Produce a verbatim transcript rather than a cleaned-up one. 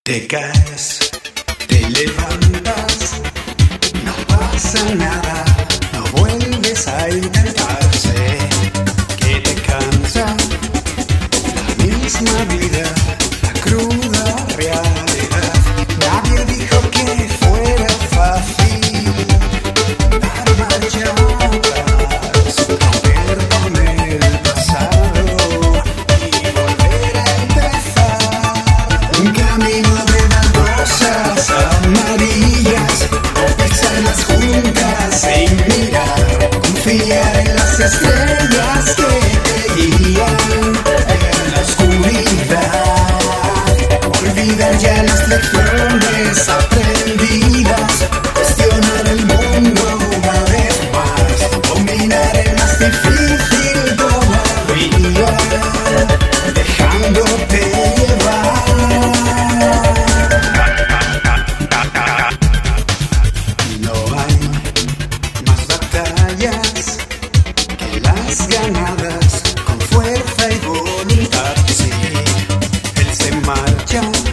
Te caes, te levantas, no pasa nada, no vuelves a intentarse. Que te cansa la misma vida, la cruda realidad. Nadie dijo que fuera fácil dar marcha atrás, romper con el pasado y volver a empezar. Un camino de baldosas amarillas, o pisarlas juntas sin mirar, confiar en las estrellas que te guían en la oscuridad, olvidar ya las lecciones aprendidas, cuestionar el mundo una vez más, dominar el más difícil todavía, dejándote llevar. No hay más batallas que las ganadas con fuerza y voluntad. Sí, él se marcha